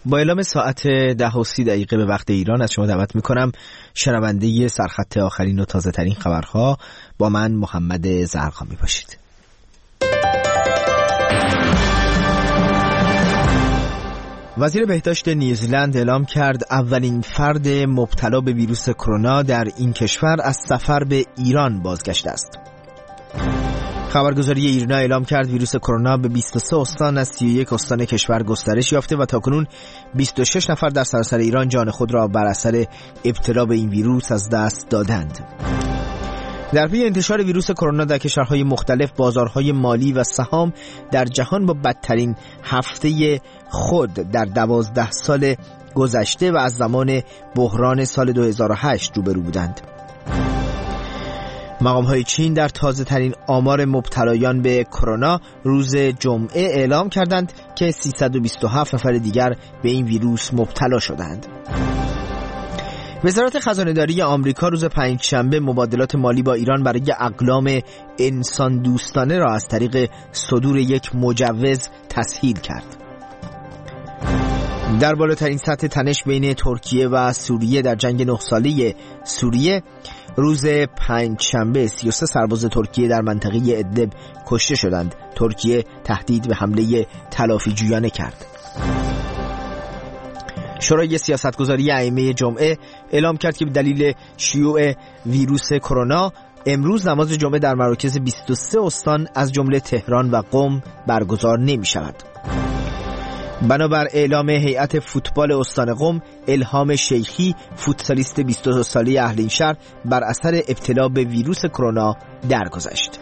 با اعلام ساعت 10:30 به وقت ایران از شما دعوت میکنم شنونده سرخط آخرین و تازه ترین خبرها با من محمد زرقامی باشید. وزیر بهداشت نیوزیلند اعلام کرد اولین فرد مبتلا به ویروس کرونا در این کشور از سفر به ایران بازگشته است. خبرگزاری ایرنا اعلام کرد ویروس کرونا به 23 استان از 31 استان کشور گسترش یافته و تاکنون 26 نفر در سراسر ایران جان خود را بر اثر ابتلا به این ویروس از دست دادند. در پی انتشار ویروس کرونا در کشورهای مختلف، بازارهای مالی و سهام در جهان با بدترین هفته خود در 12 سال گذشته و از زمان بحران سال 2008 روبرو بودند. مقام‌های چین در تازه ترین آمار مبتلایان به کرونا روز جمعه اعلام کردند که 327 نفر دیگر به این ویروس مبتلا شدند. وزارت خزانه‌داری آمریکا روز پنجشنبه مبادلات مالی با ایران برای اقلام انسان دوستانه را از طریق صدور یک مجوز تسهیل کرد. در بالاترین سطح تنش بین ترکیه و سوریه در جنگ 9 ساله سوریه روز پنجشنبه 33 سرباز ترکیه در منطقه ادلب کشته شدند. ترکیه تهدید به حمله تلافی جویانه کرد. شورای سیاستگذاری ائمه جمعه اعلام کرد که به دلیل شیوع ویروس کرونا امروز نماز جمعه در مراکز 23 استان از جمله تهران و قم برگزار نمی شود. بنابر اعلام هیئت فوتبال استان قم، الهام شیخی فوتسالیست 22 ساله اهل این شهر بر اثر ابتلا به ویروس کرونا درگذشت.